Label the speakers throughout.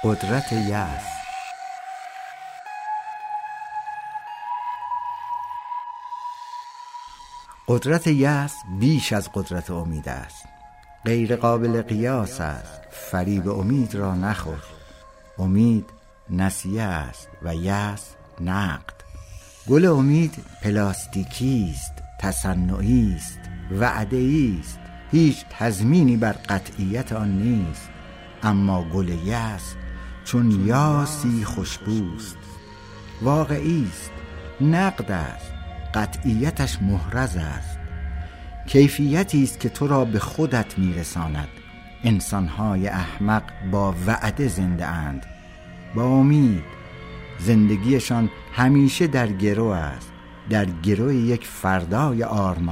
Speaker 1: قدرت یأس. قدرت یأس بیش از قدرت امید است. غیر قابل قیاس است. فریب امید را نخور. امید نسیه است و یأس نقد. گل امید پلاستیکی است، تصنعی است، وعده‌ای است. هیچ تضمینی بر قطعیت آن نیست. اما گل یأس چون یاسی خوشبوست، واقعی است، نقد است، قطعیتش محرز است. کیفیتی است که تو را به خودت میرساند. انسان‌های احمق با وعده زنده اند، با امید. زندگیشان همیشه در گرو است، در گرو یک فردای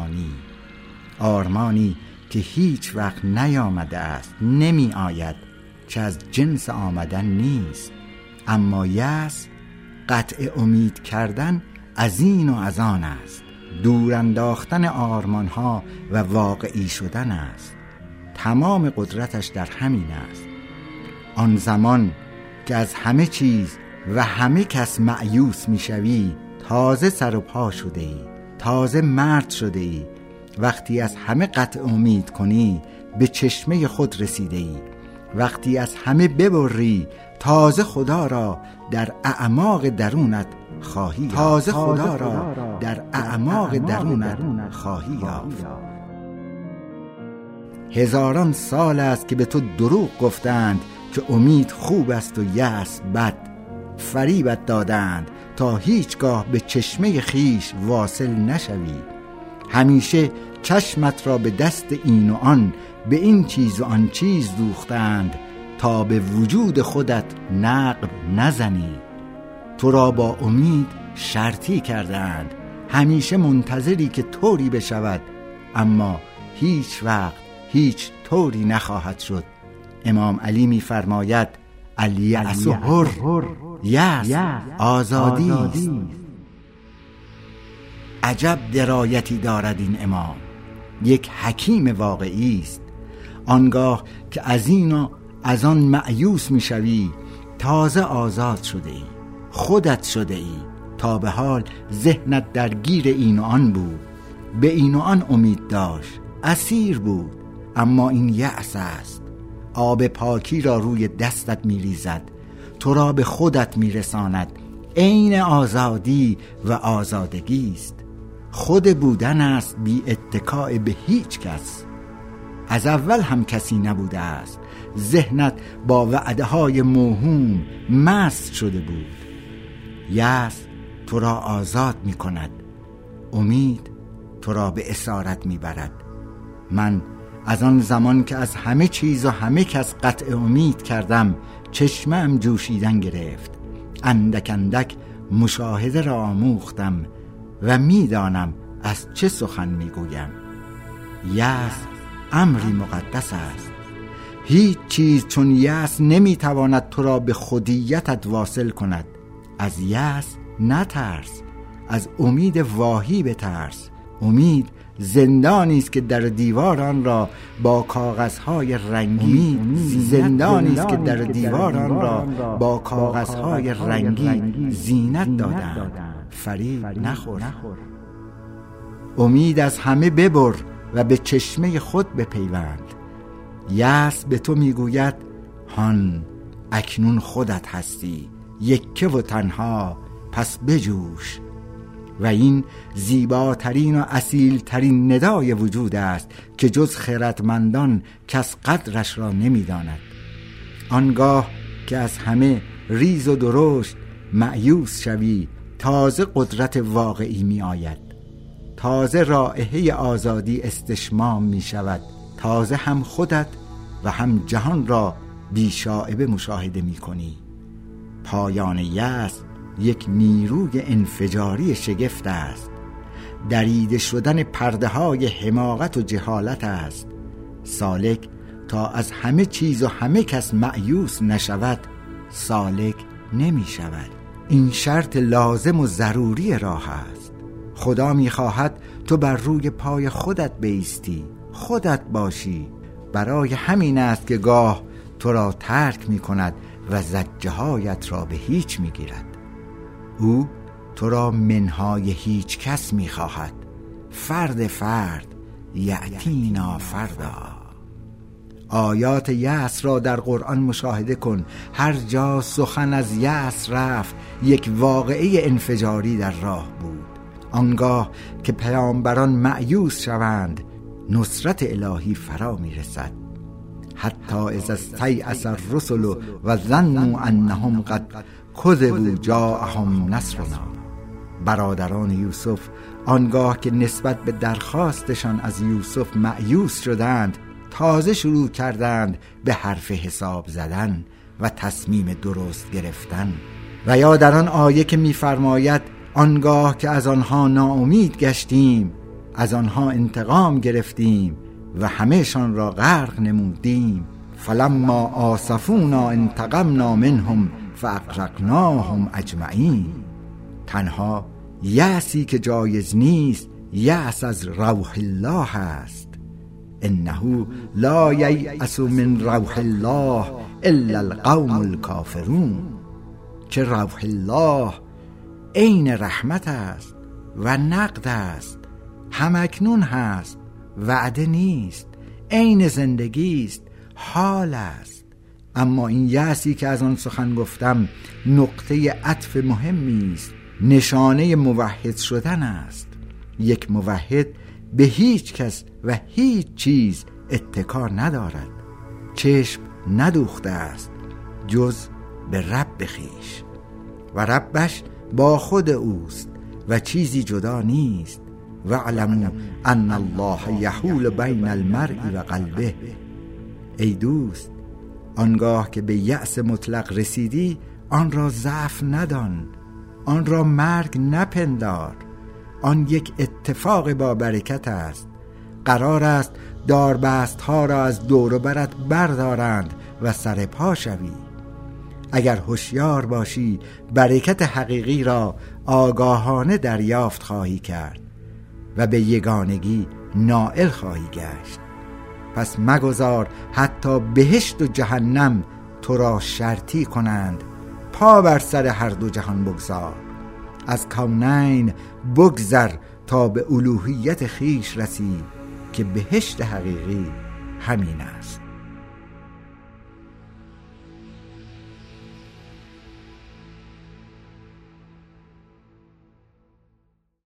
Speaker 1: آرمانی که هیچ وقت نیامده است، نمی آید، که از جنس آمدن نیست. اما یأس قطع امید کردن از این و از آن است. دور انداختن آرمانها و واقعی شدن است. تمام قدرتش در همین است. آن زمان که از همه چیز و همه کس مأیوس میشوی، تازه سر و پا شده ای، تازه مرد شده ای. وقتی از همه قطع امید کنی، به چشمه خود رسیده ای. وقتی از همه ببری، تازه خدا را در اعماق درونت خواهی یافت. هزاران سال است که به تو دروغ گفتند که امید خوب است و یأس بد. فریبت دادند تا هیچگاه به چشمه خیش واصل نشوی. همیشه چشمت را به دست این و آن، به این چیز و آن چیز دوختند تا به وجود خودت نقب نزنی. تو را با امید شرطی کردند، همیشه منتظری که طوری بشود، اما هیچ وقت هیچ طوری نخواهد شد. امام علی می فرماید الیأس حر، یأس آزادی است. عجب درایتی دارد این امام. یک حکیم واقعی است. آنگاه که از این و از آن مأیوس می شوی، تازه آزاد شده ای، خودت شده ای. تا به حال ذهنت درگیر این و آن بود، به این و آن امید داشت، اسیر بود. اما این یأس است. آب پاکی را روی دستت می ریزد، تو را به خودت می رساند. عین آزادی و آزادگی است. خود بودن است، بی اتکاء به هیچ کس. از اول هم کسی نبوده است. ذهنت با وعده های موهوم مست شده بود. یأس تو را آزاد می کند. امید تو را به اسارت می برد. من از آن زمان که از همه چیز و همه کس قطع امید کردم، چشمم جوشیدن گرفت. اندک اندک مشاهده را آموختم و میدانم از چه سخن میگویم. یأس امری مقدس است. هیچ چیز چون یأس نمیتواند تو را به خودیتت واصل کند. از یأس نترس، از امید واهی بترس. امید زندانی است که در دیوار آن را با کاغذهای رنگی زینت دادند. فریب نخور. امید از همه ببر و به چشمه خود بپیوند. یأس به تو میگوید هان اکنون خودت هستی، یکه و تنها، پس بجوش. و این زیباترین و اصیلترین ندای وجود است که جز خردمندان کس قدرش را نمیداند. آنگاه که از همه ریز و درشت مأیوس شوی، تازه قدرت واقعی می آید. تازه رائحه آزادی استشمام می شود. تازه هم خودت و هم جهان را بی‌شائبه مشاهده می کنی. پایان یأس یک نیروی انفجاری شگفت است. دریده شدن پرده های حماقت و جهالت است. سالک تا از همه چیز و همه کس مأیوس نشود، سالک نمی شود. این شرط لازم و ضروری راه است. خدا می خواهد تو بر روی پای خودت بایستی، خودت باشی. برای همین است که گاه تو را ترک می کند و زجه‌هایت را به هیچ میگیرد. او تو را منهای هیچ کس میخواهد. فرد فرد یأتینا فردا. آیات یأس را در قرآن مشاهده کن. هر جا سخن از یأس رفت یک واقعه انفجاری در راه بود. آنگاه که پیامبران مأیوس شوند نصرت الهی فرا میرسد. حتی اذا استیأس الرسل و ظنوا انهم قد کذبوا جاءهم نصرنا. برادران یوسف آنگاه که نسبت به درخواستشان از یوسف مأیوس شدند تازه شروع کردند به حرف حساب زدن و تصمیم درست گرفتن. و یا در آن آیه که می‌فرماید آنگاه که از آنها ناامید گشتیم از آنها انتقام گرفتیم و همهشان را غرق نمودیم. فلما آسفونا انتقمنا منهم فاغرقناهم اجمعین. تنها یأسی که جایز نیست یأس از روح الله است. انه لا ییأس من روح الله الا القوم الکافرون. که روح الله عین رحمت است و نقد است، همکنون هست، وعده نیست، عین زندگی است، حال است. اما این یأسی که از آن سخن گفتم نقطه عطف مهمی است، نشانه موحد شدن است. یک موحد به هیچ کس و هیچ چیز اتکا ندارد، چشم ندوخته است جز به رب خویش و ربش با خود اوست و چیزی جدا نیست. واعلموا ان الله یحول بین المرء و قلبه. ای دوست، آنگاه که به یأس مطلق رسیدی آن را ضعف ندان، آن را مرگ نپندار. آن یک اتفاق با برکت است. قرار است داربست ها را از دور و برت بردارند و سر پا شوی. اگر هوشیار باشی برکت حقیقی را آگاهانه دریافت خواهی کرد و به یگانگی نائل خواهی گشت. پس مگذار حتی بهشت و جهنم تو را شرطی کنند. پا بر سر هر دو جهان بگذار. از کونین بگذر تا به الوهیت خیش رسی که بهشت حقیقی همین است.